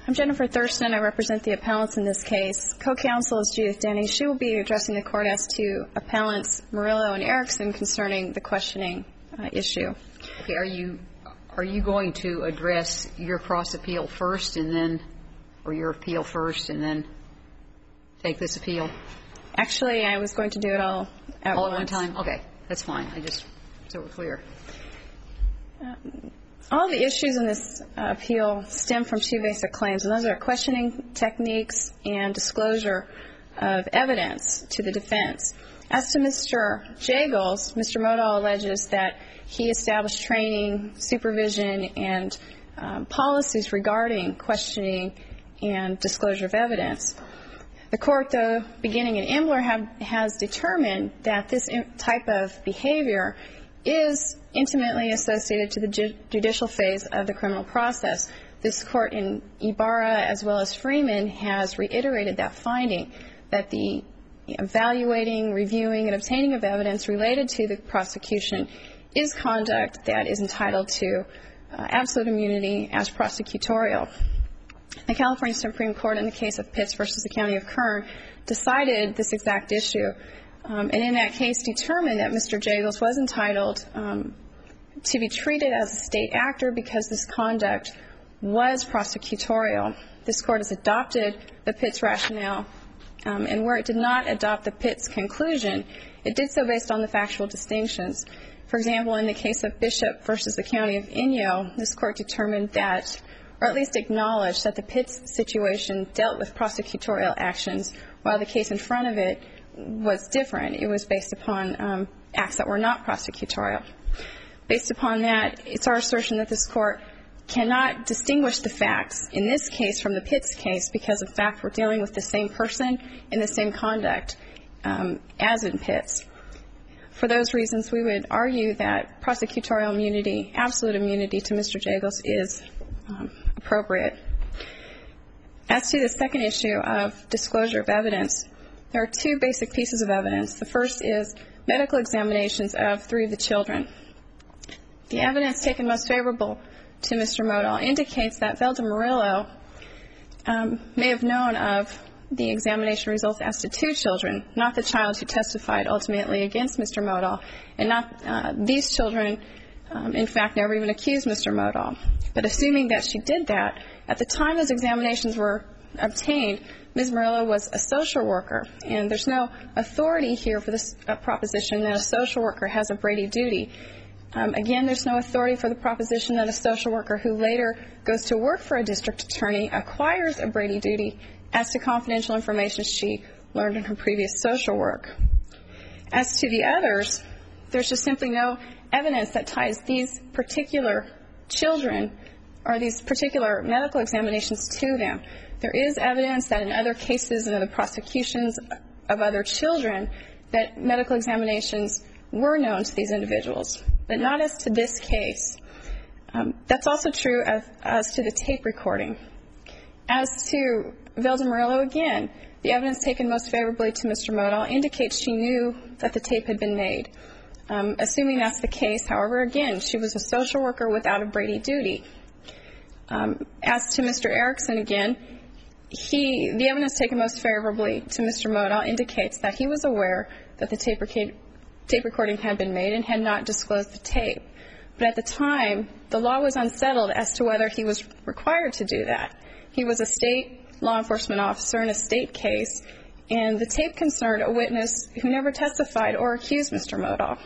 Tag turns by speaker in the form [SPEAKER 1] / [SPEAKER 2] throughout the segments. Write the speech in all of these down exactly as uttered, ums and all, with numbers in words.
[SPEAKER 1] I'm Jennifer Thurston. I represent the appellants in this case. Co-counsel is Judith Denny. She will be addressing the court as to appellants Murillo and Erickson concerning the questioning uh, issue.
[SPEAKER 2] Okay. Are you are you going to address your cross appeal first, and then, or your appeal first, and then take this appeal?
[SPEAKER 1] Actually, I was going to do it all at
[SPEAKER 2] all
[SPEAKER 1] once.
[SPEAKER 2] at one time. Okay, that's fine. I just so we're clear.
[SPEAKER 1] Um, All the issues in this uh, appeal stem from two basic claims, and those are questioning techniques and disclosure of evidence to the defense. As to Mister Jagels, Mister Modal alleges that he established training, supervision, and um, policies regarding questioning and disclosure of evidence. The court, though, beginning in Imbler, have, has determined that this type of behavior is intimately associated to the ju- judicial phase of the criminal process. This court in Ibarra, as well as Freeman, has reiterated that finding, that the evaluating, reviewing, and obtaining of evidence related to the prosecution is conduct that is entitled to uh, absolute immunity as prosecutorial. The California Supreme Court, in the case of Pitts versus the County of Kern, decided this exact issue. Um, and in that case determined that Mister Jagels was entitled um, to be treated as a state actor because this conduct was prosecutorial. This court has adopted the Pitts rationale, um, and where it did not adopt the Pitts conclusion, it did so based on the factual distinctions. For example, in the case of Bishop versus the County of Inyo, this court determined that, or at least acknowledged, that the Pitts situation dealt with prosecutorial actions, while the case in front of it was different. It was based upon um, acts that were not prosecutorial. Based upon that, it's our assertion that this court cannot distinguish the facts in this case from the Pitts case because, in fact, we're dealing with the same person in the same conduct um, as in Pitts. For those reasons, we would argue that prosecutorial immunity, absolute immunity to Mister Jagels is um, appropriate. As to the second issue of disclosure of evidence, there are two basic pieces of evidence. The first is medical examinations of three of the children. The evidence taken most favorable to Mister Modal indicates that Velda Murillo um, may have known of the examination results as to two children, not the child who testified ultimately against Mister Modal, and not uh, these children, um, in fact, never even accused Mister Modal. But assuming that she did that, at the time those examinations were obtained, Miz Murillo was a social worker, and there's no authority here for this uh, proposition that a social worker has a Brady duty. Um, again, there's no authority for the proposition that a social worker who later goes to work for a district attorney acquires a Brady duty as to confidential information she learned in her previous social work. As to the others, there's just simply no evidence that ties these particular children or these particular medical examinations to them. There is evidence that in other cases and other prosecutions of other children that medical examinations were known to these individuals, but not as to this case. Um, that's also true as, as to the tape recording. As to Velda Murillo, again, the evidence taken most favorably to Mister Modal indicates she knew that the tape had been made. Um, assuming that's the case, however, again, she was a social worker without a Brady duty. Um, as to Mister Erickson, again, he, the evidence taken most favorably to Mister Modal indicates that he was aware that the tape, reca- tape recording had been made and had not disclosed the tape. But at the time, the law was unsettled as to whether he was required to do that. He was a state law enforcement officer in a state case, and the tape concerned a witness who never testified or accused Mister Modal.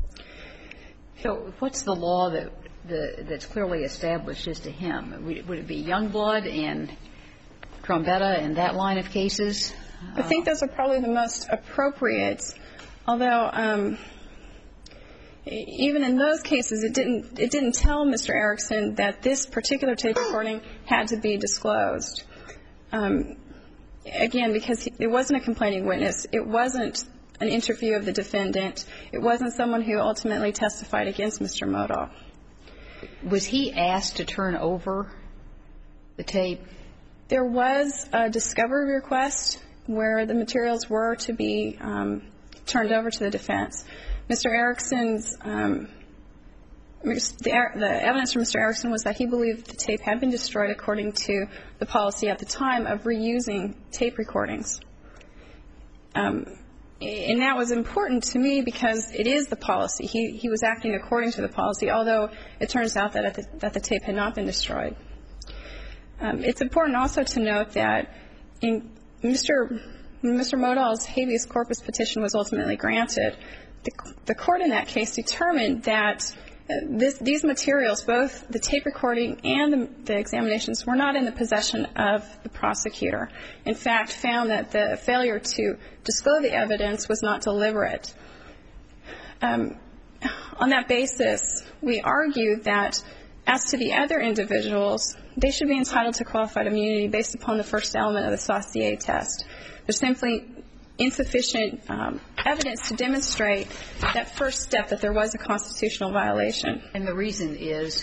[SPEAKER 2] So what's the law that the, that's clearly established as to him? Would, would it be Youngblood and Trombetta and that line of cases?
[SPEAKER 1] I think those are probably the most appropriate, although um, even in those cases, it didn't it didn't tell Mister Erickson that this particular tape recording had to be disclosed. Um, again, because he, it wasn't a complaining witness. It wasn't an interview of the defendant. It wasn't someone who ultimately testified against Mister Modal.
[SPEAKER 2] Was he asked to turn over the tape?
[SPEAKER 1] There was a discovery request where the materials were to be um, turned over to the defense. Mister Erickson's um, the, the evidence from Mister Erickson was that he believed the tape had been destroyed according to the policy at the time of reusing tape recordings. Um, and that was important to me because it is the policy. He, he was acting according to the policy, although it turns out that, the, that the tape had not been destroyed. Um, it's important also to note that in Mister Mister Modal's habeas corpus petition was ultimately granted, the, the court in that case determined that this, these materials, both the tape recording and the, the examinations, were not in the possession of the prosecutor. In fact, found that the failure to disclose the evidence was not deliberate. Um, on that basis, we argue that as to the other individuals, they should be entitled to qualified immunity based upon the first element of the Saussure test. There's simply insufficient um, evidence to demonstrate that first step, that there was a constitutional violation.
[SPEAKER 2] And the reason is?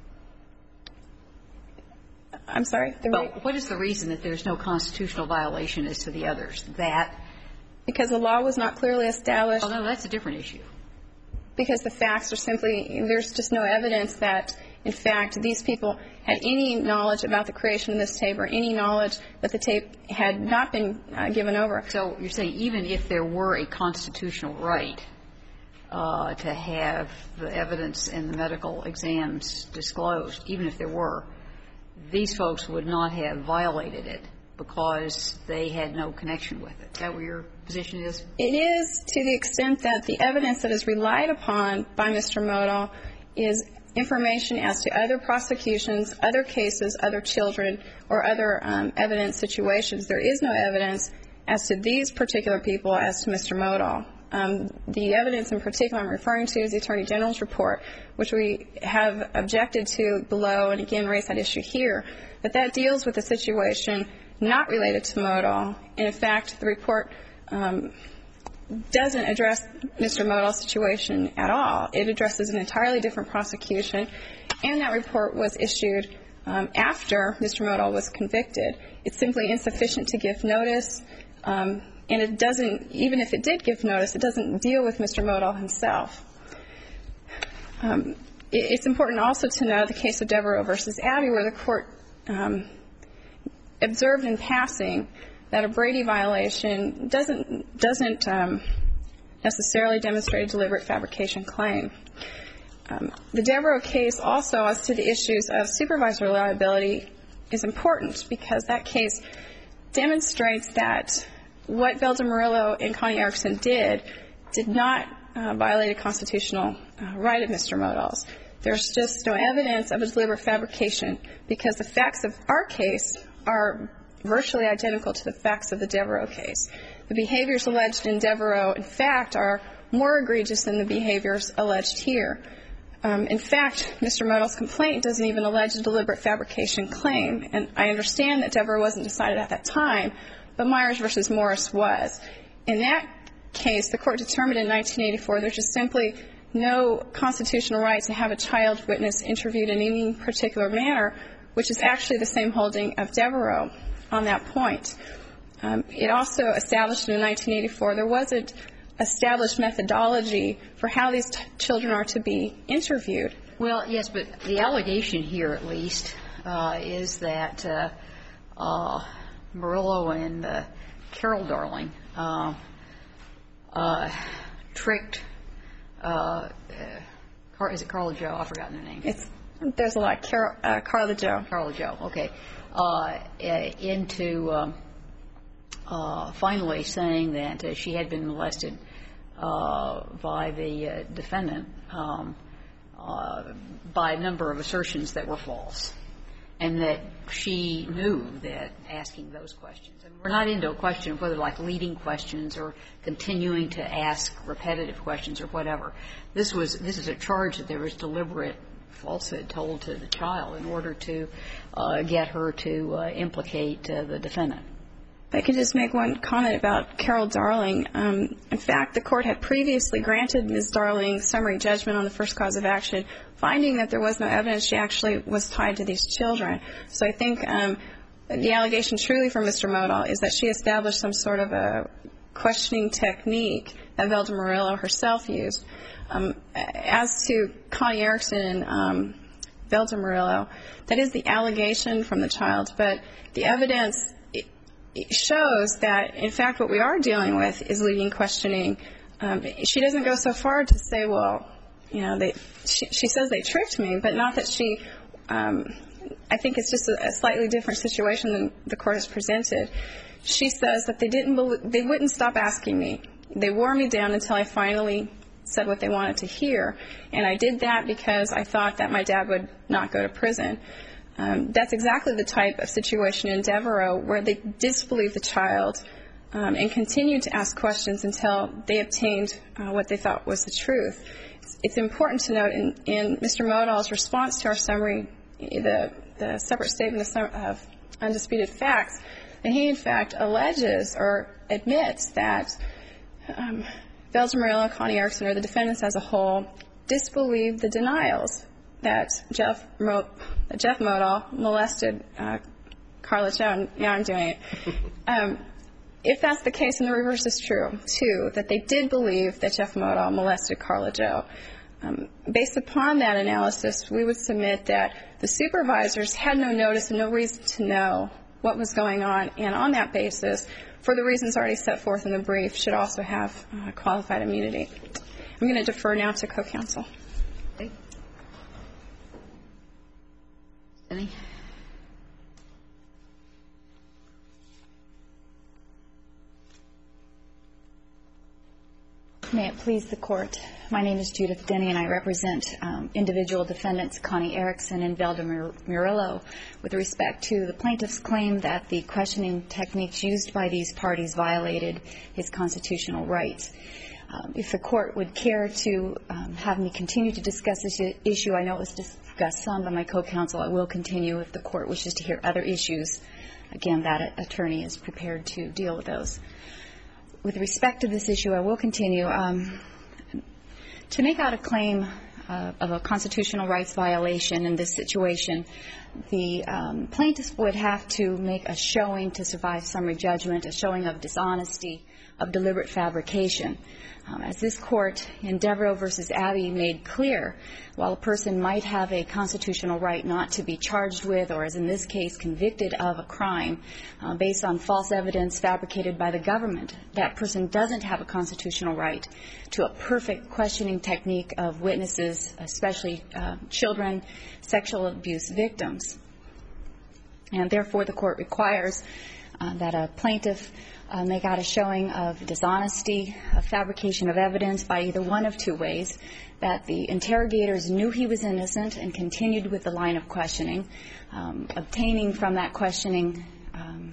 [SPEAKER 1] I'm sorry? The
[SPEAKER 2] well, what is the reason that there's no constitutional violation as to the others? That?
[SPEAKER 1] Because the law was not clearly established.
[SPEAKER 2] Oh, no, that's a different issue.
[SPEAKER 1] Because the facts are simply, there's just no evidence that, in fact, these people had any knowledge about the creation of this tape or any knowledge that the tape had not been uh, given over.
[SPEAKER 2] So you're saying even if there were a constitutional right uh, to have the evidence and the medical exams disclosed, even if there were, these folks would not have violated it because they had no connection with it. Is that what your position is?
[SPEAKER 1] It is, to the extent that the evidence that is relied upon by Mister Modal is information as to other prosecutions, other cases, other children, or other um, evidence situations. There is no evidence as to these particular people as to Mister Modal. Um, the evidence in particular I'm referring to is the Attorney General's report, which we have objected to below and again raised that issue here, that that deals with a situation not related to Modal. And in fact, the report um, doesn't address Mister Modal's situation at all. It addresses an entirely different prosecution, and that report was issued um, after Mister Modal was convicted. It's simply insufficient to give notice, um, and it doesn't, even if it did give notice, it doesn't deal with Mister Modal himself. Um, it, it's important also to know the case of Devereaux versus Abbey, where the court um, observed in passing that a Brady violation doesn't doesn't um, necessarily demonstrate a deliberate fabrication claim. Um, the Devereaux case also, as to the issues of supervisor liability, is important because that case demonstrates that what Belda Murillo and Connie Erickson did did not uh, violate a constitutional uh, right of Mister Modal's. There's just no evidence of a deliberate fabrication because the facts of our case are virtually identical to the facts of the Devereaux case. The behaviors alleged in Devereaux, in fact, are more egregious than the behaviors alleged here. Um, in fact, Mister Modal's complaint doesn't even allege a deliberate fabrication claim, and I understand that Devereaux wasn't decided at that time, but Myers versus Morris was. In that case, the court determined in nineteen eighty-four there's just simply no constitutional right to have a child witness interviewed in any particular manner, which is actually the same holding of Devereaux on that point. Um, it also established in nineteen eighty-four there wasn't established methodology for how these t- children are to be interviewed.
[SPEAKER 2] Well, yes, but the allegation here, at least, uh, is that uh, uh, Murillo and uh, Carol Darling uh, uh, tricked, uh, uh, Car- is it Carla Joe? I've forgotten their name.
[SPEAKER 1] It's, there's a lot. Carol, uh, Carla Joe.
[SPEAKER 2] Carla Joe, okay. Uh, into um, uh, finally saying that uh, she had been molested uh, by the uh, defendant um, uh, by a number of assertions that were false, and that she knew that asking those questions, and we're not into a question of whether like leading questions or continuing to ask repetitive questions or whatever. This was this is a charge that there was deliberate falsehood told to the child in order to uh, get her to uh, implicate uh, the defendant.
[SPEAKER 1] If I could just make one comment about Carol Darling. Um, in fact, the court had previously granted Miz Darling summary judgment on the first cause of action, finding that there was no evidence she actually was tied to these children. So I think um, the allegation truly from Mister Modal is that she established some sort of a questioning technique that Belda Murillo herself used. Um, as to Connie Erickson and um, Velda Murillo, that is the allegation from the child, but the evidence it, it shows that, in fact, what we are dealing with is leading questioning. Um, she doesn't go so far to say, well, you know, they, she, she says they tricked me, but not that she, um, I think it's just a, a slightly different situation than the court has presented. She says that they didn't, believe, they wouldn't stop asking me. They wore me down until I finally said what they wanted to hear, and I did that because I thought that my dad would not go to prison. Um, that's exactly the type of situation in Devereaux where they disbelieved the child um, and continued to ask questions until they obtained uh, what they thought was the truth. It's, it's important to note in, in Mister Modal's response to our summary, the, the separate statement of, of undisputed facts, that he in fact alleges or admits that um, Velda Murillo, Connie Erickson, or the defendants as a whole, disbelieved the denials that Jeff, Mo, that Jeff Modal molested uh, Carla Joe. Now I'm doing it. Um, if that's the case, and the reverse is true, too, that they did believe that Jeff Modal molested Carla Joe, um, based upon that analysis, we would submit that the supervisors had no notice and no reason to know what was going on, and on that basis, for the reasons already set forth in the brief, should also have uh, qualified immunity. I'm going to defer now to co-counsel.
[SPEAKER 2] Okay. Any?
[SPEAKER 3] May it please the Court. My name is Judith Denny, and I represent um, individual defendants Connie Erickson and Velda Murillo with respect to the plaintiff's claim that the questioning techniques used by these parties violated his constitutional rights. Um, if the Court would care to um, have me continue to discuss this issue, I know it was discussed some by my co-counsel. I will continue if the Court wishes to hear other issues. Again, that attorney is prepared to deal with those. With respect to this issue, I will continue. Um, to make out a claim uh, of a constitutional rights violation in this situation, the um, plaintiff would have to make a showing to survive summary judgment, a showing of dishonesty, of deliberate fabrication. Um, as this Court in Devereaux v. Abbey made clear, while a person might have a constitutional right not to be charged with, or as in this case, convicted of a crime uh, based on false evidence fabricated by the government, that person doesn't have a constitutional right to a perfect questioning technique of witnesses, especially uh, children, sexual abuse victims. And therefore, the Court requires uh, that a plaintiff Uh, make out a showing of dishonesty, of fabrication of evidence by either one of two ways, that the interrogators knew he was innocent and continued with the line of questioning, um, obtaining from that questioning um,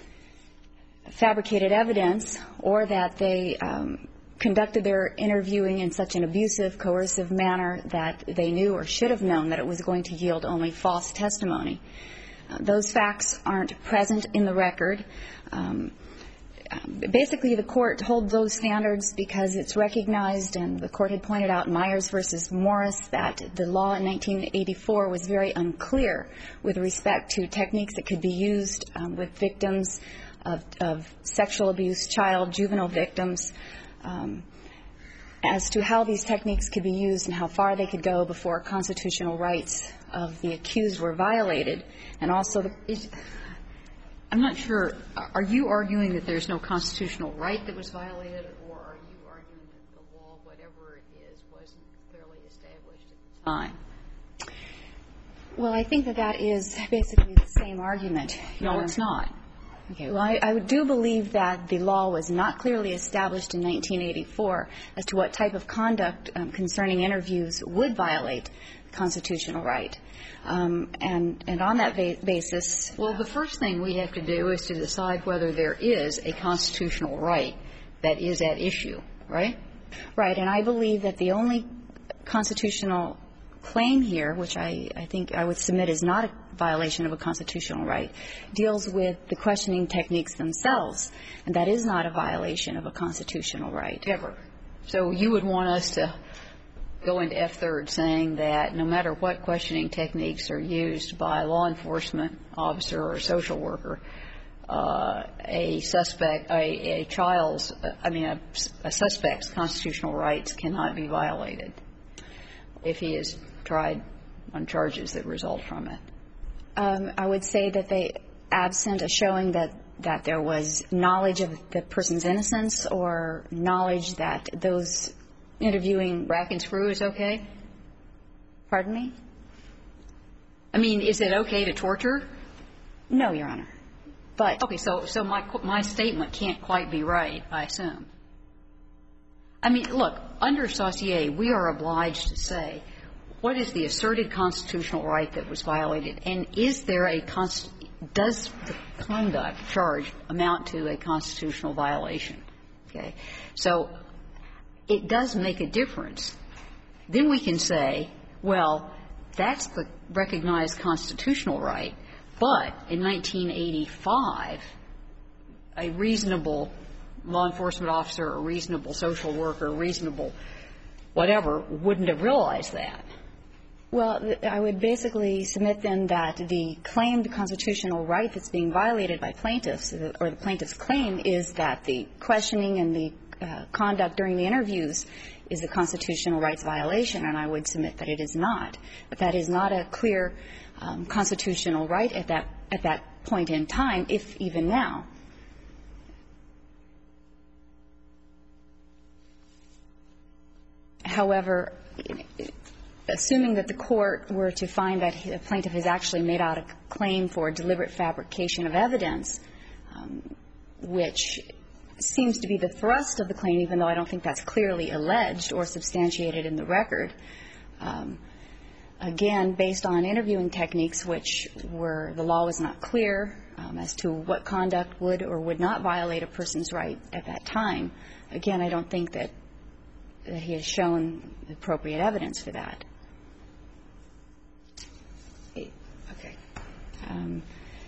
[SPEAKER 3] fabricated evidence, or that they um, conducted their interviewing in such an abusive, coercive manner that they knew or should have known that it was going to yield only false testimony. Uh, those facts aren't present in the record. Um, Basically, the Court holds those standards because it's recognized, and the Court had pointed out in Myers v. Morris that the law in nineteen eighty-four was very unclear with respect to techniques that could be used um, with victims of, of sexual abuse, child, juvenile victims, um, as to how these techniques could be used and how far they could go before constitutional rights of the accused were violated. And also the
[SPEAKER 2] Is, I'm not sure. Are you arguing that there's no constitutional right that was violated, or are you arguing that the law, whatever it is, wasn't clearly established at the time?
[SPEAKER 3] Well, I think that that is basically the same argument.
[SPEAKER 2] No, it's not.
[SPEAKER 3] Okay. Well, I, I do believe that the law was not clearly established in nineteen eighty-four as to what type of conduct um, concerning interviews would violate the constitutional right. Um, and, and on that ba- basis...
[SPEAKER 2] Well, the first thing we have to do is to decide whether there is a constitutional right that is at issue, right?
[SPEAKER 3] Right. And I believe that the only constitutional claim here, which I, I think I would submit is not a violation of a constitutional right, deals with the questioning techniques themselves. And that is not a violation of a constitutional right.
[SPEAKER 2] Ever. So you would want us to go into F third saying that no matter what questioning techniques are used by a law enforcement officer or a social worker, uh, a suspect, a, a child's, I mean, a, a suspect's constitutional rights cannot be violated if he is tried on charges that result from it?
[SPEAKER 3] Um, I would say that they, absent a showing that, that there was knowledge of the person's innocence or knowledge that those interviewing.
[SPEAKER 2] Rack and screw is okay?
[SPEAKER 3] Pardon me?
[SPEAKER 2] I mean, is it okay to torture?
[SPEAKER 3] No, Your Honor. But.
[SPEAKER 2] Okay, so, so my, my statement can't quite be right, I assume. I mean, look, under Saussure, we are obliged to say, what is the asserted constitutional right that was violated? And is there a const does the conduct charge amount to a constitutional violation? Okay. So it does make a difference. Then we can say, well, that's the recognized constitutional right, but in nineteen eighty-five, a reasonable law enforcement officer, a reasonable social worker, a reasonable whatever wouldn't have realized that.
[SPEAKER 3] Well, I would basically submit then that the claimed constitutional right that's being violated by plaintiffs, or the plaintiff's claim, is that the questioning and the uh, conduct during the interviews is a constitutional rights violation, and I would submit that it is not. But that is not a clear um, constitutional right at that at that point in time, if even now. However, assuming that the court were to find that the plaintiff has actually made out a claim for deliberate fabrication of evidence, um, which seems to be the thrust of the claim, even though I don't think that's clearly alleged or substantiated in the record, um, again, based on interviewing techniques which were, the law was not clear um, as to what conduct would or would not violate a person's right at that time, again, I don't think that, that he has shown appropriate evidence for that. Okay. Um,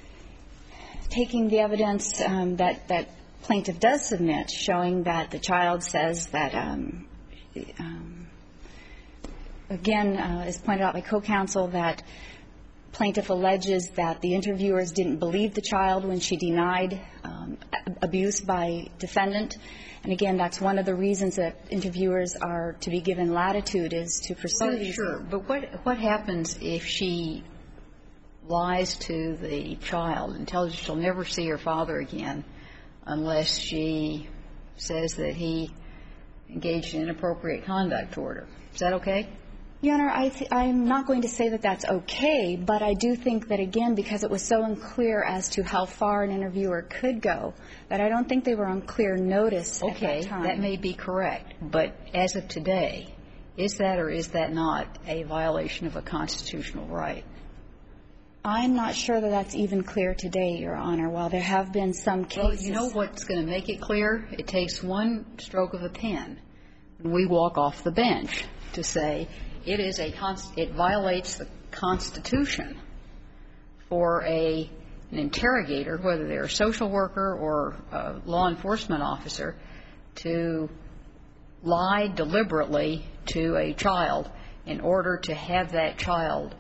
[SPEAKER 3] taking the evidence um, that, that plaintiff does submit, showing that the child says that, um, um, again, uh, as pointed out by co-counsel, that plaintiff alleges that the interviewers didn't believe the child when she denied um, abuse by defendant. And again, that's one of the reasons that interviewers are to be given latitude, is to pursue
[SPEAKER 2] Well,
[SPEAKER 3] these.
[SPEAKER 2] sure, but what what happens if she lies to the child and tells her she'll never see her father again unless she says that he engaged in inappropriate conduct toward her? Is that okay?
[SPEAKER 3] Your Honor, I th I'm not going to say that that's okay, but I do think that, again, because it was so unclear as to how far an interviewer could go, that I don't think they were on clear notice at that time.
[SPEAKER 2] Okay, that may be correct. But as of today, is that or is that not a violation of a constitutional right?
[SPEAKER 3] I'm not sure that that's even clear today, Your Honor. While there have been some cases.
[SPEAKER 2] Well, you know what's going to make it clear? It takes one stroke of a pen. And we walk off the bench to say it is a const it violates the Constitution for a an interrogator, whether they're a social worker or a law enforcement officer, to lie deliberately to a child in order to have that child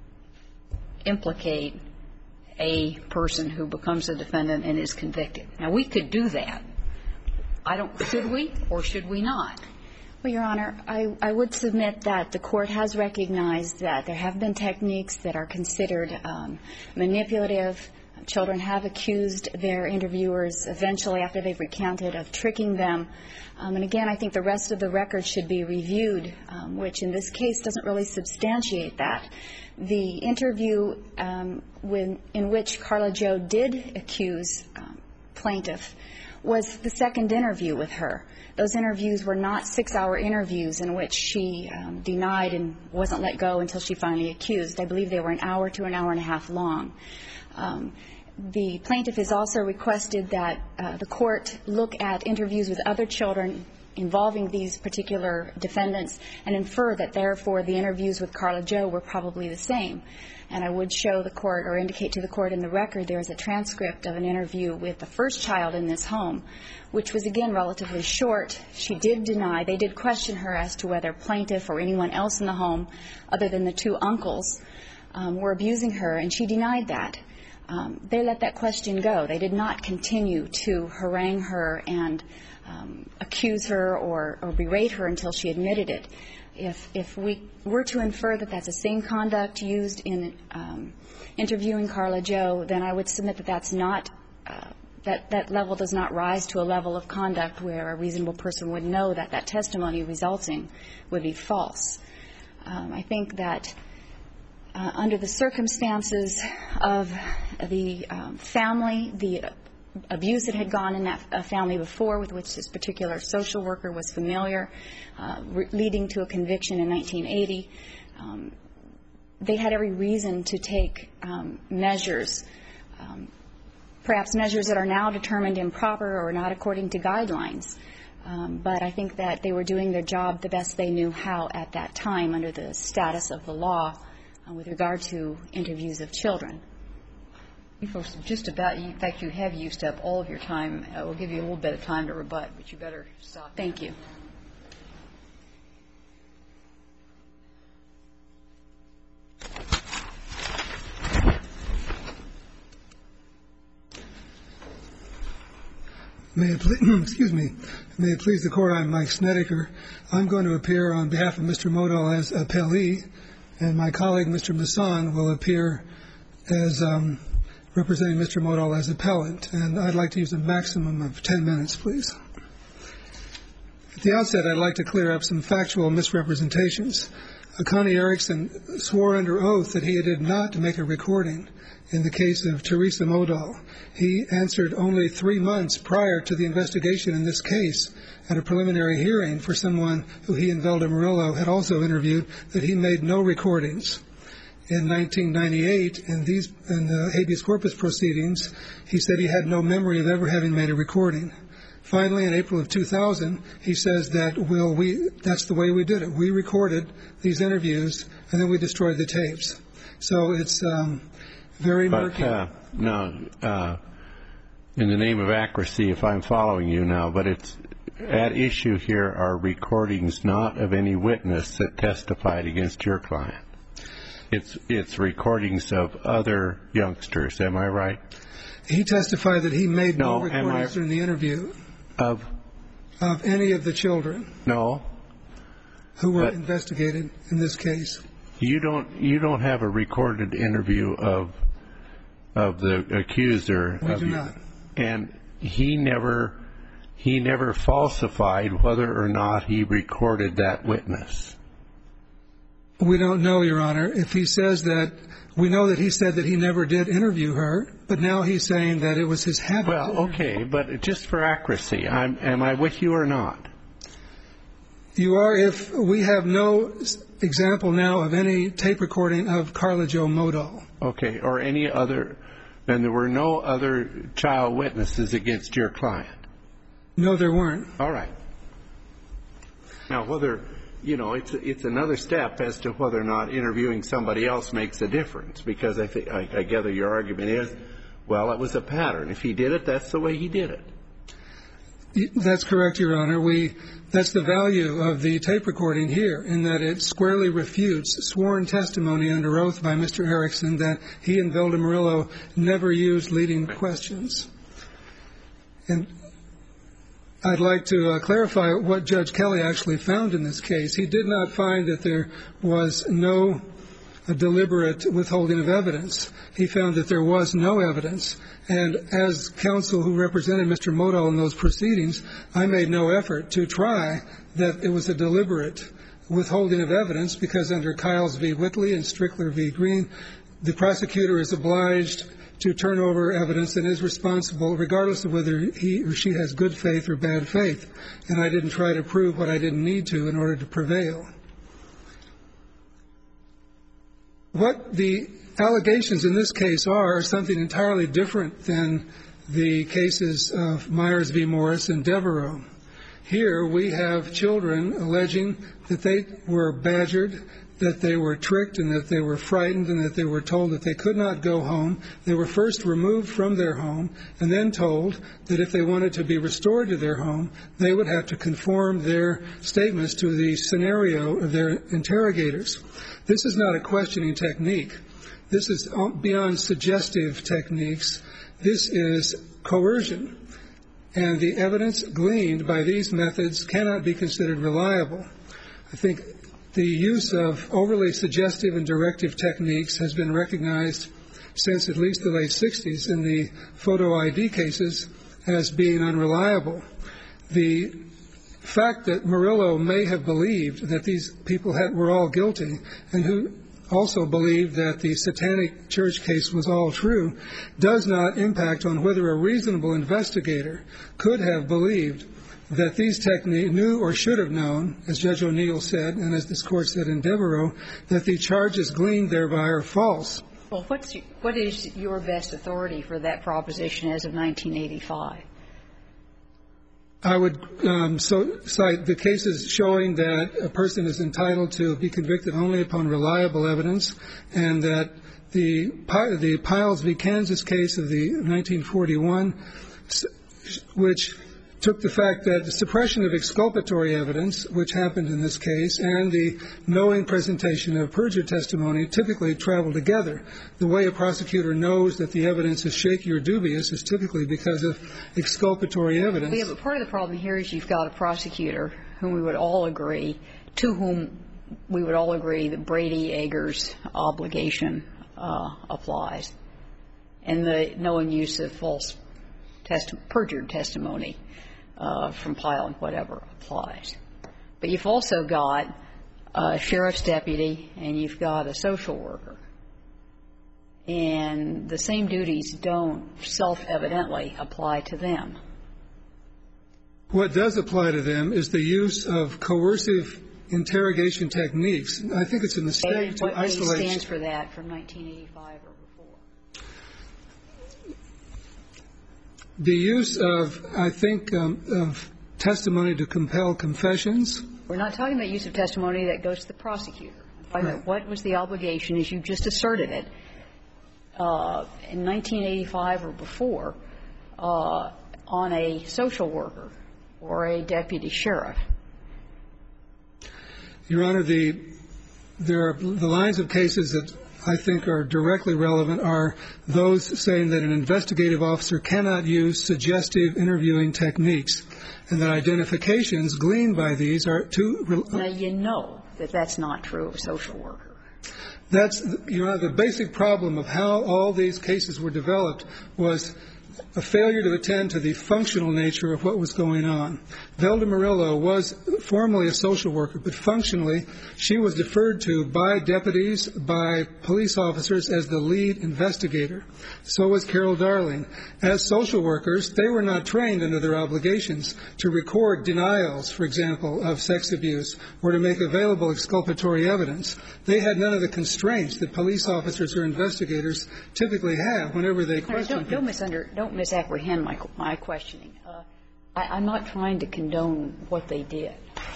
[SPEAKER 2] implicate a person who becomes a defendant and is convicted. Now, we could do that. I don't – should we or should we not?
[SPEAKER 3] Well, Your Honor, I, I would submit that the Court has recognized that there have been techniques that are considered um, manipulative. Children have accused their interviewers eventually, after they've recounted, of tricking them. Um, and again, I think the rest of the record should be reviewed, um, which in this case doesn't really substantiate that. The interview um, when, in which Carla Jo did accuse um, plaintiff was the second interview with her. Those interviews were not six-hour interviews in which she um, denied and wasn't let go until she finally accused. I believe they were an hour to an hour and a half long. Um, the plaintiff has also requested that uh, the Court look at interviews with other children involving these particular defendants and infer that, therefore, the interviews with Carla Jo were probably the same. And I would show the Court or indicate to the Court in the record there is a transcript of an interview with the first child in this home, which was, again, relatively short. She did deny. They did question her as to whether plaintiff or anyone else in the home, other than the two uncles, um, were abusing her, and she denied that. um, they let that question go. They did not continue to harangue her and um, accuse her or, or berate her until she admitted it. If, if we were to infer that that's the same conduct used in um, interviewing Carla Jo, then I would submit that that's not, uh, that, that level does not rise to a level of conduct where a reasonable person would know that that testimony resulting would be false. Um, I think that uh, under the circumstances of the um, family, the abuse that had gone in that uh, family before, with which this particular social worker was familiar, uh, re- leading to a conviction in nineteen eighty, um, they had every reason to take um, measures, um, perhaps measures that are now determined improper or not according to guidelines. Um, but I think that they were doing their job the best they knew how at that time under the status of the law uh, with regard to interviews of children.
[SPEAKER 2] You folks just about, in fact, you have used up all of your time. Uh, we'll give you a little bit of time to rebut, but you better stop.
[SPEAKER 3] Thank you.
[SPEAKER 4] May it please, excuse me, may it please the Court, I'm Mike Snedeker. I'm going to appear on behalf of Mister Modal as appellee, and my colleague, Mister Masson, will appear as um, representing Mister Modal as appellant, and I'd like to use a maximum of ten minutes, please. At the outset, I'd like to clear up some factual misrepresentations. Uh, Connie Erickson swore under oath that he did not make a recording in the case of Teresa Modal. He answered only three months prior to the investigation in this case at a preliminary hearing for someone who he and Velda Murillo had also interviewed that he made no recordings. In nineteen ninety-eight, in these in the habeas corpus proceedings, he said he had no memory of ever having made a recording. Finally, in April of two thousand, he says that, well, we that's the way we did it. We recorded these interviews, and then we destroyed the tapes. So it's um, very murky.
[SPEAKER 5] But uh, now, uh, in the name of accuracy, if I'm following you now, but it's at issue here are recordings not of any witness that testified against your client. It's it's recordings of other youngsters. Am I right?
[SPEAKER 4] He testified that he made no,
[SPEAKER 5] no
[SPEAKER 4] recordings during the interview
[SPEAKER 5] of
[SPEAKER 4] of any of the children.
[SPEAKER 5] No.
[SPEAKER 4] Who were
[SPEAKER 5] but
[SPEAKER 4] investigated in this case.
[SPEAKER 5] You don't you don't have a recorded interview of of the accuser.
[SPEAKER 4] We
[SPEAKER 5] of
[SPEAKER 4] do
[SPEAKER 5] you.
[SPEAKER 4] not.
[SPEAKER 5] And he never he never falsified whether or not he recorded that witness.
[SPEAKER 4] We don't know, Your Honor. If he says that, we know that he said that he never did interview her, but now he's saying that it was his habit.
[SPEAKER 5] Well, okay, but just for accuracy, I'm, am I with you or not?
[SPEAKER 4] You are if we have no example now of any tape recording of Carla Jo Modal.
[SPEAKER 5] Okay, or any other, then there were no other child witnesses against your client?
[SPEAKER 4] No, there weren't.
[SPEAKER 5] All right. Now, whether, you know, it's it's another step as to whether or not interviewing somebody else makes a difference, because I think I, I gather your argument is, well, it was a pattern. If he did it, that's the way he did it.
[SPEAKER 4] That's correct, Your Honor. We that's the value of the tape recording here, in that it squarely refutes sworn testimony under oath by Mister Erickson that he and Velda Murillo never used leading questions. And I'd like to uh, clarify what Judge Kelly actually found in this case. He did not find that there was no uh, deliberate withholding of evidence. He found that there was no evidence. And as counsel who represented Mister Modal in those proceedings, I made no effort to try that it was a deliberate withholding of evidence, because under Kiles v. Whitley and Strickler v. Green, the prosecutor is obliged to turn over evidence and is responsible regardless of whether he or she has good faith or bad faith. And I didn't try to prove what I didn't need to in order to prevail. What the allegations in this case are, are something entirely different than the cases of Myers v. Morris and Devereaux. Here we have children alleging that they were badgered, that they were tricked, and that they were frightened, and that they were told that they could not go home. They were first removed from their home and then told that if they wanted to be restored to their home, they would have to conform their statements to the scenario of their interrogators. This is not a questioning technique. This is beyond suggestive techniques. This is coercion. And the evidence gleaned by these methods cannot be considered reliable. I think the use of overly suggestive and directive techniques has been recognized since at least the late sixties in the photo I D cases as being unreliable. The fact that Murillo may have believed that these people had, were all guilty, and who also believed that the Satanic Church case was all true, does not impact on whether a reasonable investigator could have believed that these techniques knew or should have known, as Judge O'Neill said, and as this Court said in Devereaux, that the charges gleaned thereby are false.
[SPEAKER 2] Well, what's your, what is your best authority for that proposition as of nineteen eighty-five?
[SPEAKER 4] I would um, so cite the cases showing that a person is entitled to be convicted only upon reliable evidence, and that the the Piles v. Kansas case of the nineteen forty-one, which took the fact that the suppression of exculpatory evidence, which happened in this case, and the knowing presentation of perjured testimony typically travel together. The way a prosecutor knows that the evidence is shaky or dubious is typically because of exculpatory evidence.
[SPEAKER 2] Well, yeah, but part of the problem here is you've got a prosecutor whom we would all agree, to whom we would all agree that Brady Eggers obligation uh, applies, and the knowing use of false testi- perjured testimony Uh, from Pyle and whatever applies. But you've also got a sheriff's deputy and you've got a social worker. And the same duties don't self-evidently apply to them.
[SPEAKER 4] What does apply to them is the use of coercive interrogation techniques. I think it's a mistake to isolate.
[SPEAKER 2] What stands for that from nineteen eighty-five or before?
[SPEAKER 4] The use of, I think, um, of testimony to compel confessions.
[SPEAKER 2] We're not talking about use of testimony that goes to the prosecutor. I'm talking about what was the obligation, as you just asserted it, uh, in nineteen eighty-five or before, uh, on a social worker or a deputy sheriff.
[SPEAKER 4] Your Honor, the there are the lines of cases that I think are directly relevant are those saying that an investigative officer cannot use suggestive interviewing techniques, and that identifications gleaned by these are too.
[SPEAKER 2] Now, you know that that's not true of a social worker.
[SPEAKER 4] That's, you know, the basic problem of how all these cases were developed was a failure to attend to the functional nature of what was going on. Velda Murillo was formally a social worker, but functionally she was deferred to by deputies, by police officers as the lead investigator. So was Carol Darling. As social workers, they were not trained under their obligations to record denials, for example, of sex abuse, or to make available exculpatory evidence. They had none of the constraints that police officers or investigators typically have whenever they question
[SPEAKER 2] people. Don't misunder, don't misapprehend my my questioning. Uh, I, I'm not trying to condone what they did,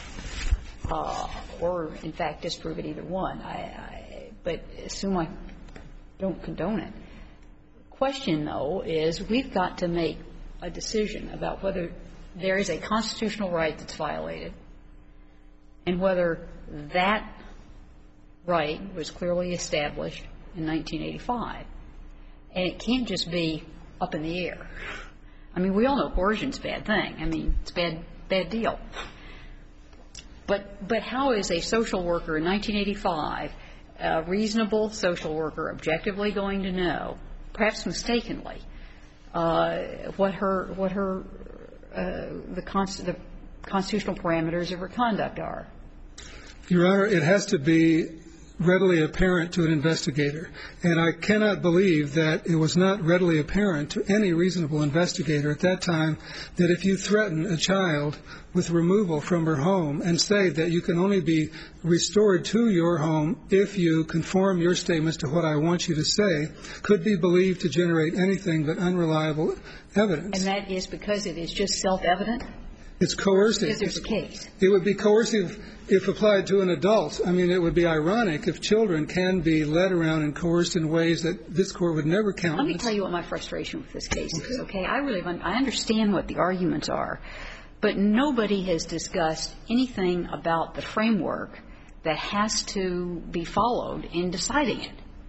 [SPEAKER 2] uh, or in fact disprove it either one. I, I, but assume I don't condone it. The question, though, is we've got to make a decision about whether there is a constitutional right that's violated, and whether that right was clearly established in nineteen eighty-five. And it can't just be up in the air. I mean, we all know coercion's a bad thing. I mean, it's a bad, bad deal. But, but how is a social worker in nineteen eighty-five, a reasonable social worker, objectively going to know, perhaps mistakenly, uh, what her, what her, uh, the, const- the constitutional parameters of her conduct are?
[SPEAKER 4] Your Honor, it has to be readily apparent to an investigator. And I cannot believe that it was not readily apparent to any reasonable investigator at that time that if you threaten a child with removal from her home and say that you can only be restored to your home if you conform your statements to what I want you to say, could be believed to generate anything but unreliable evidence.
[SPEAKER 2] And that is because it is just self-evident?
[SPEAKER 4] It's coercive.
[SPEAKER 2] Because there's a case.
[SPEAKER 4] It would be coercive if applied to an adult. I mean, it would be ironic if children can be led around and coerced in ways that this Court would never countenance.
[SPEAKER 2] Let me tell you what my frustration with this case is, okay? I really I understand what the arguments are, but nobody has discussed anything about the framework that has to be followed in deciding it.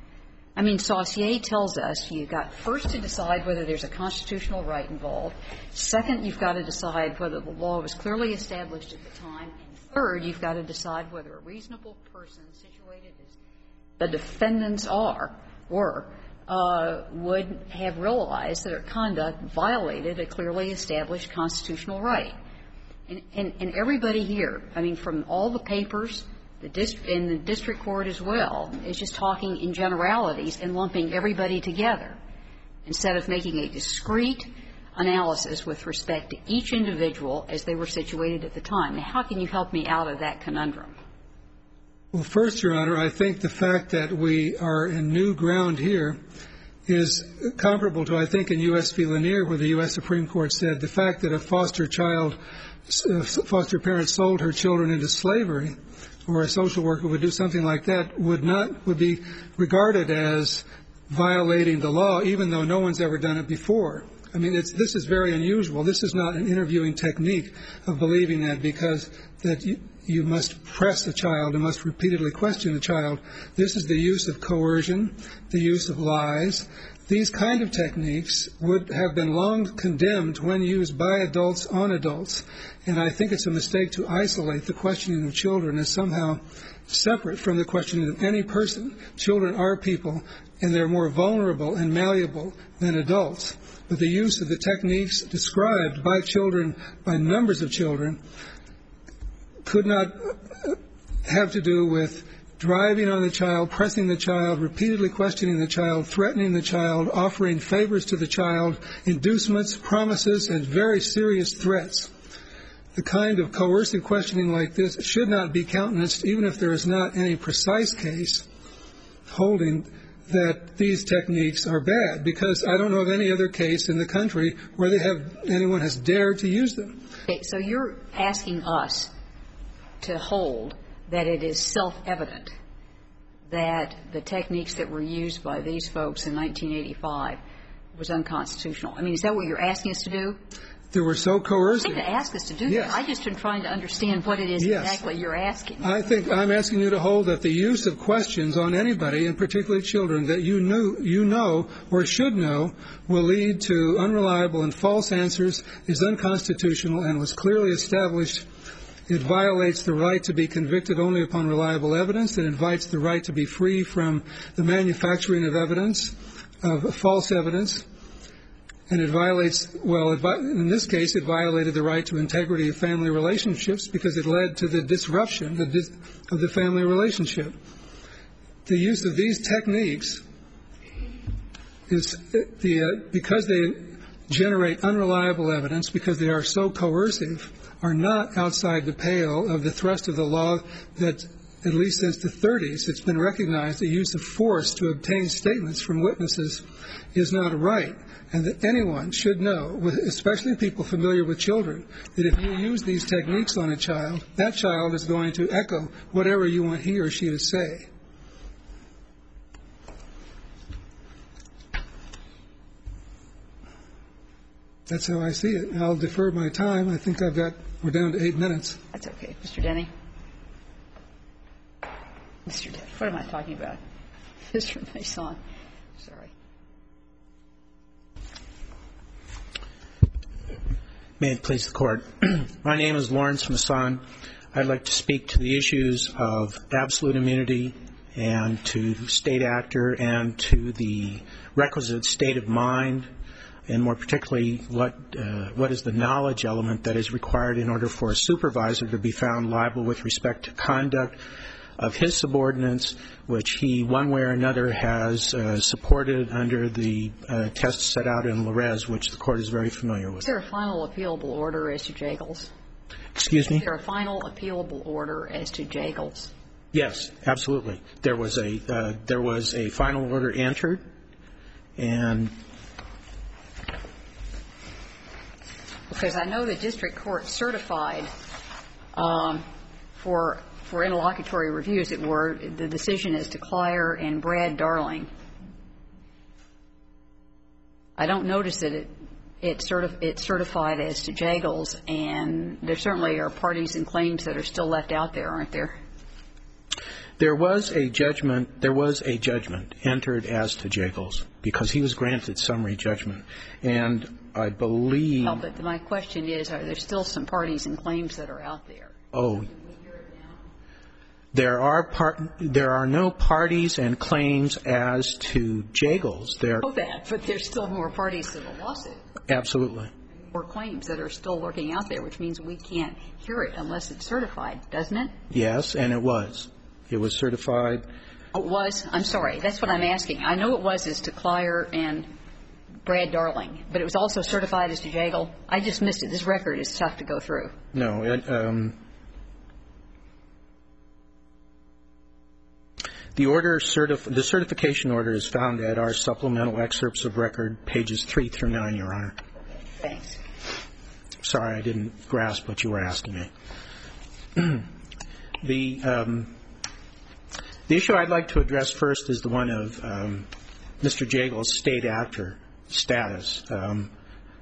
[SPEAKER 2] I mean, Saussure tells us you've got first to decide whether there's a constitutional right involved. Second, you've got to decide whether the law was clearly established at the time. And third, you've got to decide whether a reasonable person situated as the defendants are, were, uh, would have realized that their conduct violated a clearly established constitutional right. And, and, and everybody here, I mean, from all the papers, the dist- and the district court as well, is just talking in generalities and lumping everybody together instead of making a discrete analysis with respect to each individual as they were situated at the time. Now, how can you help me out of that conundrum?
[SPEAKER 4] Well, first, Your Honor, I think the fact that we are in new ground here is comparable to, I think, in U S v. Lanier, where the U S Supreme Court said the fact that a foster child, uh, foster parent sold her children into slavery, or a social worker would do something like that, would not, would be regarded as violating the law, even though no one's ever done it before. I mean, it's, this is very unusual. This is not an interviewing technique of believing that because that you, you must press the child and must repeatedly question the child. This is the use of coercion, the use of lies. These kind of techniques would have been long condemned when used by adults on adults. And I think it's a mistake to isolate the questioning of children as somehow separate from the questioning of any person. Children are people, and they're more vulnerable and malleable than adults. But the use of the techniques described by children, by numbers of children, could not have to do with driving on the child, pressing the child, repeatedly questioning the child, threatening the child, offering favors to the child, inducements, promises, and very serious threats. The kind of coercive questioning like this should not be countenanced, even if there is not any precise case holding that these techniques are bad, because I don't know of any other case in the country where they have anyone has dared to use them.
[SPEAKER 2] Okay, so you're asking us to hold that it is self-evident that the techniques that were used by these folks in nineteen eighty-five was unconstitutional. I mean, is that what you're asking us to do?
[SPEAKER 4] They were so coercive.
[SPEAKER 2] I didn't ask us to do
[SPEAKER 4] Yes.
[SPEAKER 2] that. I just am trying to understand what it is
[SPEAKER 4] Yes.
[SPEAKER 2] exactly you're asking.
[SPEAKER 4] I think I'm asking you to hold that the use of questions on anybody, and particularly children, that you knew, you know or should know will lead to unreliable and false answers is unconstitutional and was clearly established. It violates the right to be convicted only upon reliable evidence. It invites the right to be free from the manufacturing of evidence, of false evidence. And it violates, well, it, in this case, it violated the right to integrity of family relationships because it led to the disruption the dis, of the family relationship. The use of these techniques is the uh, because they generate unreliable evidence, because they are so coercive, are not outside the pale of the thrust of the law that, at least since the thirties, it's been recognized the use of force to obtain statements from witnesses is not right, and that anyone should know, especially people familiar with children, that if you use these techniques on a child, that child is going to echo whatever you want he or she to say. That's how I see it. I'll defer my time. I think I've got, we're down to eight minutes.
[SPEAKER 2] That's okay. Mister Denny? Mister Denny. What am I talking about? Mister Mason. Sorry.
[SPEAKER 6] May it please the Court. My name is Lawrence Masson. I'd like to speak to the issues of absolute immunity and to state actor and to the requisite state of mind, and more particularly what uh, what is the knowledge element that is required in order for a supervisor to be found liable with respect to conduct of his subordinates, which he one way or another has uh, supported under the uh, tests set out in Larez, which the Court is very familiar with.
[SPEAKER 2] Is there a final appealable order as to Jagels?
[SPEAKER 6] Excuse me?
[SPEAKER 2] Is there a final appealable order as to Jagels?
[SPEAKER 6] Yes, absolutely. There was a uh, there was a final order entered, and
[SPEAKER 2] because I know the district court certified um, for for interlocutory reviews, it were the decision as to Clyer and Brad Darling. I don't notice that it it, certif- it certified as to Jagels, and there certainly are parties and claims that are still left out there, aren't there?
[SPEAKER 6] There was a judgment. There was a judgment entered as to Jagels because he was granted summary judgment, and I believe.
[SPEAKER 2] Well, but my question is, are there still some parties and claims that are out there?
[SPEAKER 6] Oh. There are part. There are no parties and claims as to Jagels. There.
[SPEAKER 2] I know that, but there's still more parties to the lawsuit.
[SPEAKER 6] Absolutely.
[SPEAKER 2] More claims that are still lurking out there, which means we can't hear it unless it's certified, doesn't it?
[SPEAKER 6] Yes, and it was. It was certified.
[SPEAKER 2] Oh, it was? I'm sorry. That's what I'm asking. I know it was as to Clyer and Brad Darling, but it was also certified as to Jagel. I just missed it. This record is tough to go through.
[SPEAKER 6] No. It, um, the order certif- the certification order is found at our supplemental excerpts of record, pages three through nine, Your Honor.
[SPEAKER 2] Thanks.
[SPEAKER 6] Sorry, I didn't grasp what you were asking me. the um, the issue I'd like to address first is the one of um, Mister Jagel's state actor status. Um,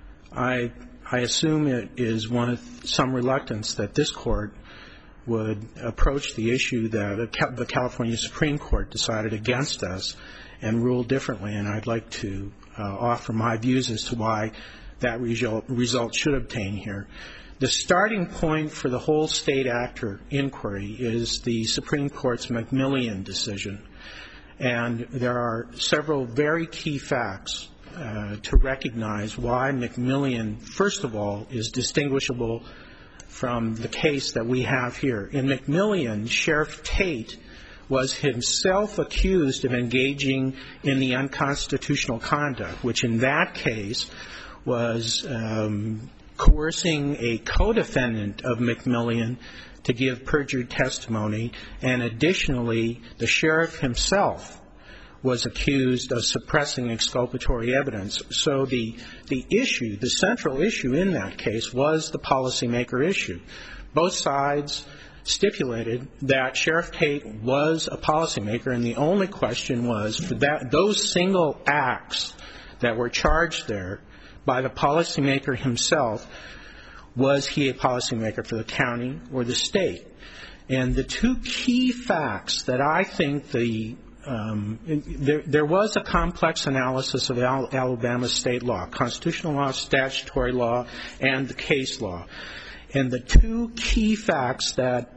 [SPEAKER 6] I I assume it is one of some reluctance that this court would approach the issue that the California Supreme Court decided against us and ruled differently, and I'd like to uh, offer my views as to why that result, result should obtain here. The starting point for the whole state actor inquiry is the Supreme Court's McMillian decision, and there are several very key facts uh, to recognize why McMillian, first of all, is distinguishable from the case that we have here. In McMillian, Sheriff Tate was himself accused of engaging in the unconstitutional conduct, which in that case was um, coercing a co-defendant of McMillian to give perjured testimony, and additionally, the sheriff himself was accused of suppressing exculpatory evidence. So the the issue, the central issue in that case was the policymaker issue. Both sides stipulated that Sheriff Tate was a policymaker, and the only question was for that those single acts that were charged there by the policymaker himself, was he a policymaker for the county or the state? And the two key facts that I think the um, there, there was a complex analysis of Al- Alabama state law, constitutional law, statutory law, and the case law. And the two key facts that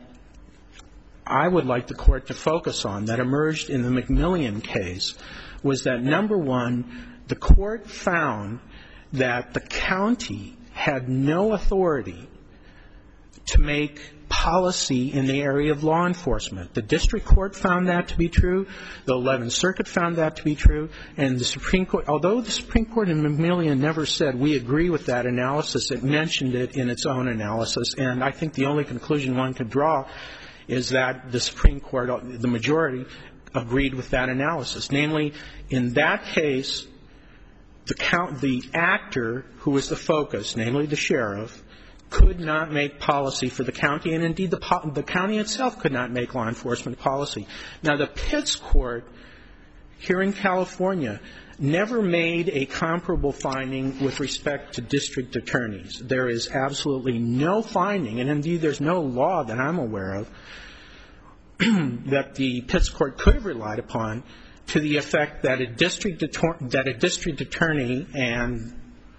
[SPEAKER 6] I would like the court to focus on that emerged in the McMillian case was that, number one, the court found that the county had no authority to make policy in the area of law enforcement. The district court found that to be true. The eleventh Circuit found that to be true. And the Supreme Court, although the Supreme Court in McMillian never said we agree with that analysis, it mentioned it in its own analysis. And I think the only conclusion one could draw is that the Supreme Court, the majority, agreed with that analysis. Namely, in that case, The, count, the actor who was the focus, namely the sheriff, could not make policy for the county, and indeed the, the county itself could not make law enforcement policy. Now, the Pitts Court here in California never made a comparable finding with respect to district attorneys. There is absolutely no finding, and indeed there's no law that I'm aware of, that the Pitts Court could have relied upon to the effect that a district attorney, that a district attorney and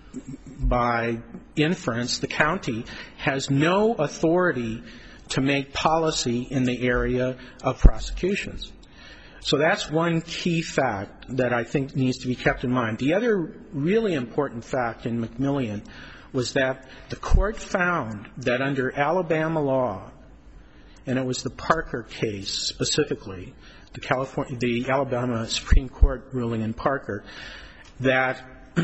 [SPEAKER 6] by inference the county has no authority to make policy in the area of prosecutions. So that's one key fact that I think needs to be kept in mind. The other really important fact in McMillian was that the court found that under Alabama law, and it was the Parker case specifically, the California, the Alabama Supreme Court ruling in Parker, that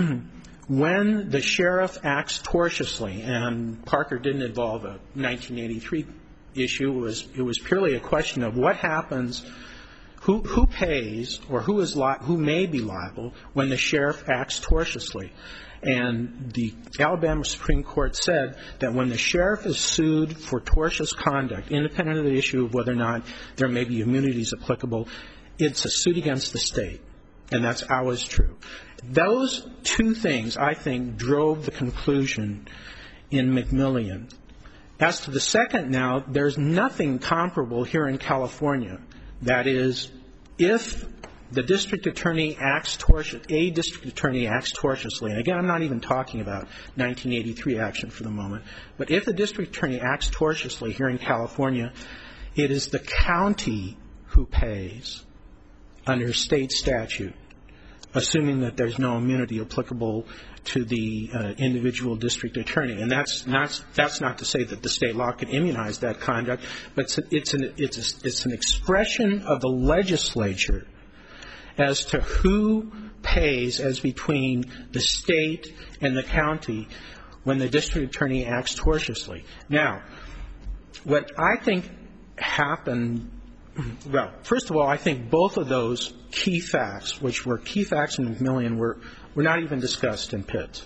[SPEAKER 6] when the sheriff acts tortiously, and Parker didn't involve a nineteen eighty-three issue, it was, it was purely a question of what happens, who, who pays or who is li- who may be liable when the sheriff acts tortiously. And the Alabama Supreme Court said that when the sheriff is sued for tortious conduct, independent of the issue of whether or not there may be immunities applicable, it's a suit against the state. And that's always true. Those two things, I think, drove the conclusion in McMillian. As to the second now, there's nothing comparable here in California That is, if the district attorney acts tortiously, a district attorney acts tortiously, and again, I'm not even talking about nineteen eighty-three action for the moment, but if the district attorney acts tortiously here in California, it is the county who pays under state statute, assuming that there's no immunity applicable to the uh, individual district attorney. And that's not, that's not to say that the state law could immunize that conduct, but it's, it's, an, it's, a, it's an expression of the legislature as to who pays as between the state and the county when the district attorney acts tortiously. Now, what I think happened, well, first of all, I think both of those key facts, which were key facts in McMillian, were, were not even discussed in Pitts.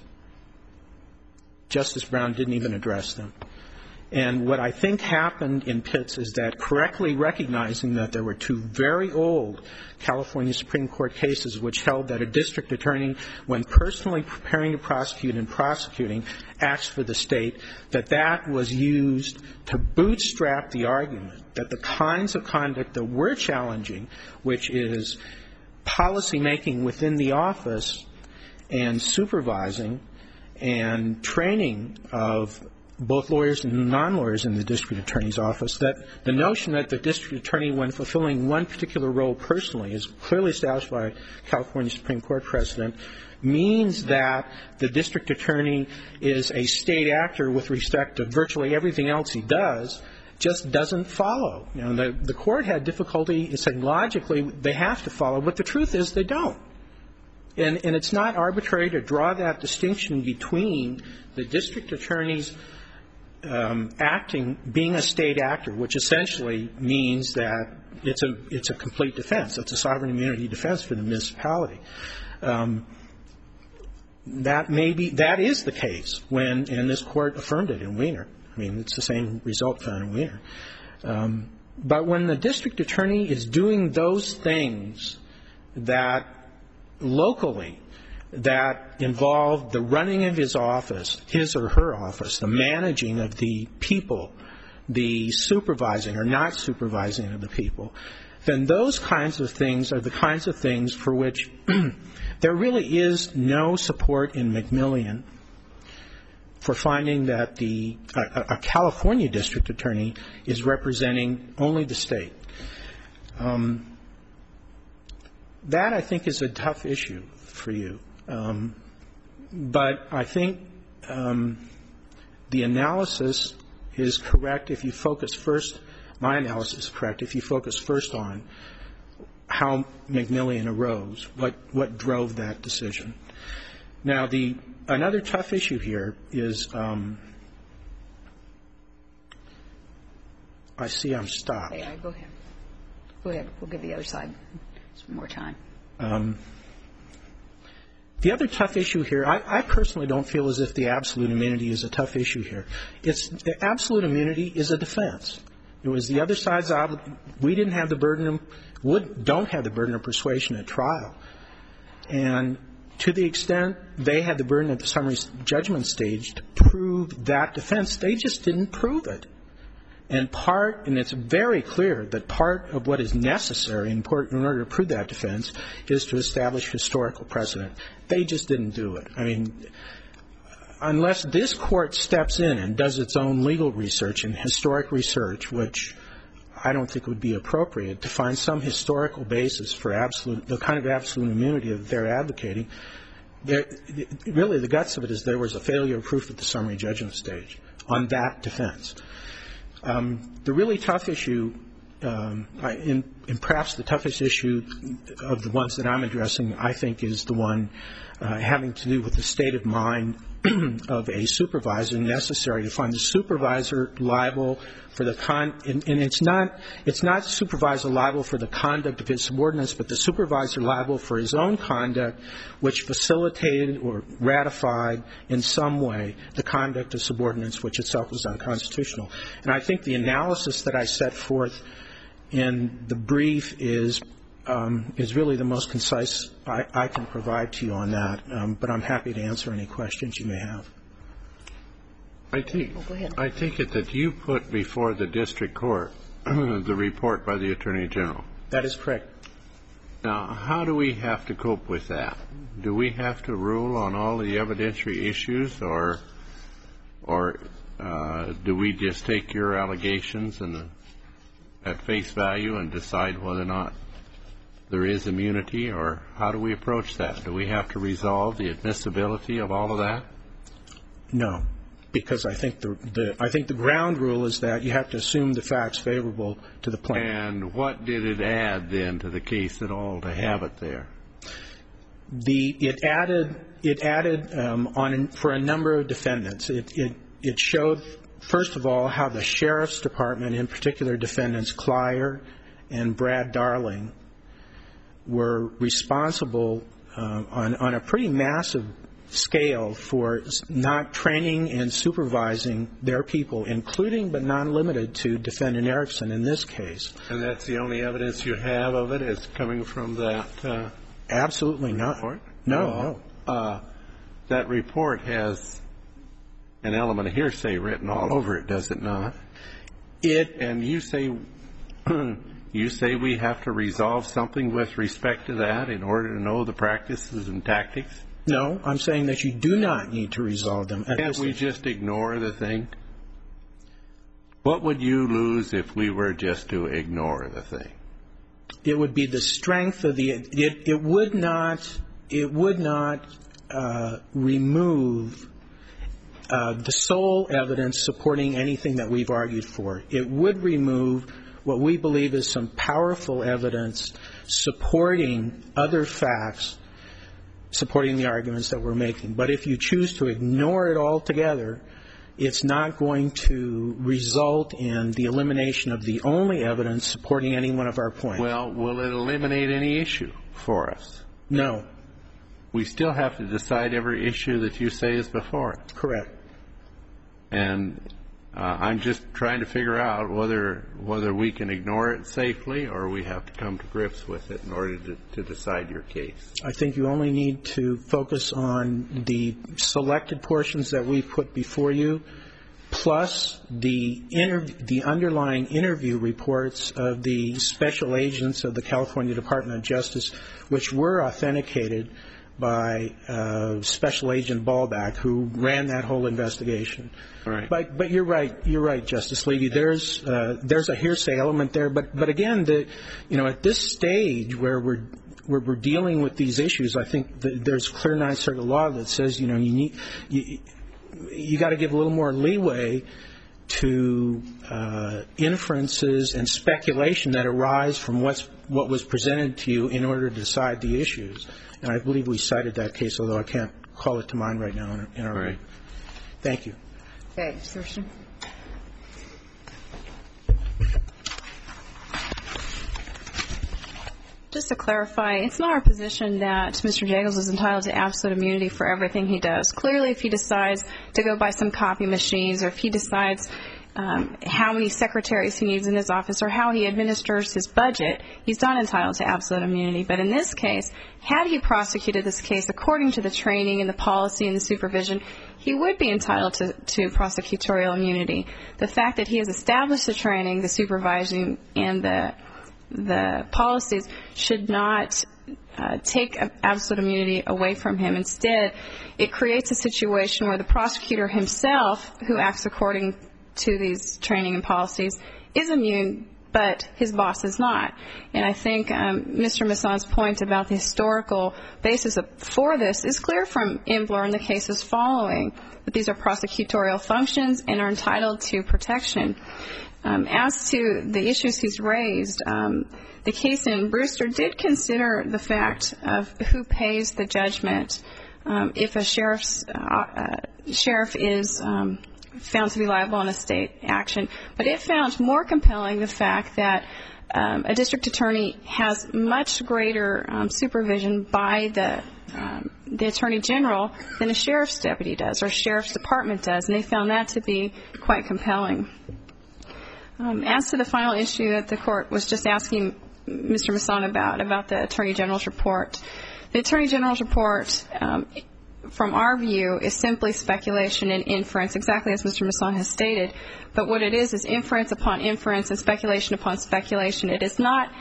[SPEAKER 6] Justice Brown didn't even address them. And what I think happened in Pitts is that, correctly recognizing that there were two very old California Supreme Court cases which held that a district attorney, when personally preparing to prosecute and prosecuting, acts for the state, that that was used to bootstrap the argument that the kinds of conduct that we're challenging, which is policymaking within the office and supervising and training of both lawyers and non-lawyers in the district attorney's office, that the notion that the district attorney, when fulfilling one particular role personally, is clearly established by California Supreme Court precedent, means that the district attorney is a state actor with respect to virtually everything else he does, just doesn't follow. You know, the, the court had difficulty saying logically they have to follow, but the truth is they don't. And, and it's not arbitrary to draw that distinction between the district attorney's Um, acting, being a state actor, which essentially means that it's a it's a complete defense. It's a sovereign immunity defense for the municipality. Um, that may be that is the case when, and this court affirmed it in Wiener. I mean, it's the same result found in Wiener. Um, but when the district attorney is doing those things that locally that involve the running of his office, his or her office, the managing of the people, the supervising or not supervising of the people, then those kinds of things are the kinds of things for which there really is no support in McMillian for finding that the a, a California district attorney is representing only the state. Um, that, I think, is a tough issue for you. Um, but I think um, the analysis is correct if you focus first, my analysis is correct, if you focus first on how McMillian arose, what, what drove that decision. Now, the another tough issue here is, um, I see I'm stopped.
[SPEAKER 2] Okay, go ahead. Go ahead. We'll give the other side some more time.
[SPEAKER 6] Um, The other tough issue here, I, I personally don't feel as if the absolute immunity is a tough issue here. It's the absolute immunity is a defense. It was the other side's obligation. We didn't have the burden of, would, don't have the burden of persuasion at trial. And to the extent they had the burden at the summary judgment stage to prove that defense, they just didn't prove it. And part, and it's very clear that part of what is necessary in order to prove that defense is to establish historical precedent. They just didn't do it. I mean, unless this court steps in and does its own legal research and historic research, which I don't think would be appropriate, to find some historical basis for absolute, the kind of absolute immunity that they're advocating, really the guts of it is there was a failure of proof at the summary judgment stage on that defense. Um, the really tough issue, um, I, in, and perhaps the toughest issue of the ones that I'm addressing, I think, is the one uh, having to do with the state of mind of a supervisor necessary to find the supervisor liable for the con, and, and it's not it's not supervisor liable for the conduct of his subordinates, but the supervisor liable for his own conduct, which facilitated or ratified in some way the conduct of subordinates, which itself was unconstitutional. And I think the analysis that I set forth in the brief is um, is really the most concise I, I can provide to you on that. Um, but I'm happy to answer any questions you may have.
[SPEAKER 5] I take,
[SPEAKER 2] well, go ahead.
[SPEAKER 5] I take it that you put before the district court the report by the Attorney General.
[SPEAKER 6] That is correct.
[SPEAKER 5] Now, how do we have to cope with that? Do we have to rule on all the evidentiary issues, or or uh, do we just take your allegations and at face value and decide whether or not there is immunity, or how do we approach that? Do we have to resolve the admissibility of all of that?
[SPEAKER 6] No, because I think the, the I think the ground rule is that you have to assume the facts favorable to the plaintiff.
[SPEAKER 5] And what did it add then to the case at all to have it there?
[SPEAKER 6] The it added it added um, on for a number of defendants. It it it showed, first of all, how the sheriff's department, in particular defendants Clyer and Brad Darling, were responsible uh, on on a pretty massive scale for not training and supervising their people, including but not limited to Defendant Erickson in this case.
[SPEAKER 5] And that's the only evidence you have of it is coming from that uh,
[SPEAKER 6] Absolutely not.
[SPEAKER 5] report?
[SPEAKER 6] No,
[SPEAKER 5] well,
[SPEAKER 6] no.
[SPEAKER 5] Uh, that report has an element of hearsay written all over it, does it not?
[SPEAKER 6] It
[SPEAKER 5] and you say you say we have to resolve something with respect to that in order to know the practices and tactics?
[SPEAKER 6] No, I'm saying that you do not need to resolve them.
[SPEAKER 5] Can't we just ignore the thing? What would you lose if we were just to ignore the thing?
[SPEAKER 6] It would be the strength of the it. It would not. It would not uh, remove uh, the sole evidence supporting anything that we've argued for. It would remove what we believe is some powerful evidence supporting other facts, supporting the arguments that we're making. But if you choose to ignore it altogether, it's not going to result in the elimination of the only evidence supporting any one of our points.
[SPEAKER 5] Well, will it eliminate any issue for us?
[SPEAKER 6] No.
[SPEAKER 5] We still have to decide every issue that you say is before us.
[SPEAKER 6] Correct.
[SPEAKER 5] And uh, I'm just trying to figure out whether whether we can ignore it safely or we have to come to grips with it in order to, to decide your case.
[SPEAKER 6] I think you only need to focus on the selected portions that we've put before you, plus the interv- the underlying interview reports of the special agents of the California Department of Justice, which were authenticated by uh, Special Agent Ballback, who ran that whole investigation.
[SPEAKER 5] Right.
[SPEAKER 6] But but you're right. You're right, Justice Levy. There's uh, there's a hearsay element there. But but again, the you know at this stage where we're where we're dealing with these issues, I think that there's clear Ninth Circuit law that says you know you need you, you got to give a little more leeway to uh, inferences and speculation that arise from what's what was presented to you in order to decide the issues. And I believe we cited that case, although I can't call it to mind right now in our, in our
[SPEAKER 5] right.
[SPEAKER 6] Review. Thank you.
[SPEAKER 2] Okay, Thurston.
[SPEAKER 1] Just to clarify, it's not our position that Mister Jagels is entitled to absolute immunity for everything he does. Clearly, if he decides to go buy some copy machines, or if he decides um, how many secretaries he needs in his office, or how he administers his budget, he's not entitled to absolute immunity. But in this case, had he prosecuted this case according to the training and the policy and the supervision, he would be entitled to, to prosecutorial immunity. The fact that he has established the training, the supervising, and the the policies should not uh, take absolute immunity away from him. Instead, it creates a situation where the prosecutor himself, who acts according to these training and policies, is immune, but his boss is not. And I think um, Mister Mason's point about the historical basis of, for this is clear from Imbler and the cases following, that these are prosecutorial functions and are entitled to protection. Um, as to the issues he's raised, um, the case in Brewster did consider the fact of who pays the judgment um, if a sheriff's uh, uh, sheriff is um, found to be liable on a state action. But it found more compelling the fact that um, a district attorney has much greater um, supervision by the um, the attorney general than a sheriff's deputy does or a sheriff's department does, and they found that to be quite compelling. Um, as to the final issue that the court was just asking Mister Mason about, about the Attorney General's report, the Attorney General's report, um, from our view, is simply speculation and inference, exactly as Mister Mason has stated. But what it is is inference upon inference and speculation upon speculation. It is not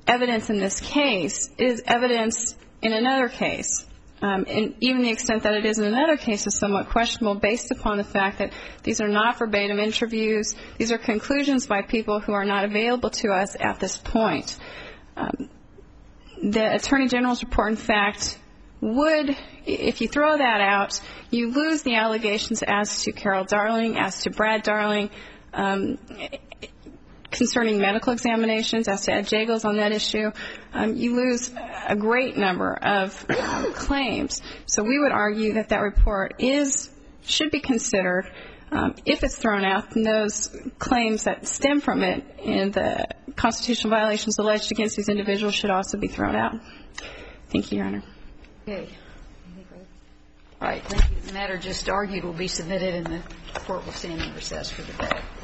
[SPEAKER 1] evidence in this case is evidence in another case. Um, and even the extent that it is in another case is somewhat questionable based upon the fact that these are not verbatim interviews. These are conclusions by people who are not available to us at this point. Um, the Attorney General's report, in fact, would, if you throw that out, you lose the allegations as to Carol Darling, as to Brad Darling, um, concerning medical examinations, as to Ed Jagels on that issue. Um, you lose a great number of um, claims. So we would argue that that report is, should be considered. Um, if it's thrown out, then those claims that stem from it and the constitutional violations alleged against these individuals should also be thrown out. Thank you, Your Honor.
[SPEAKER 2] Okay. All right. Thank you. The matter just argued will be submitted and the court will stand in recess for the day.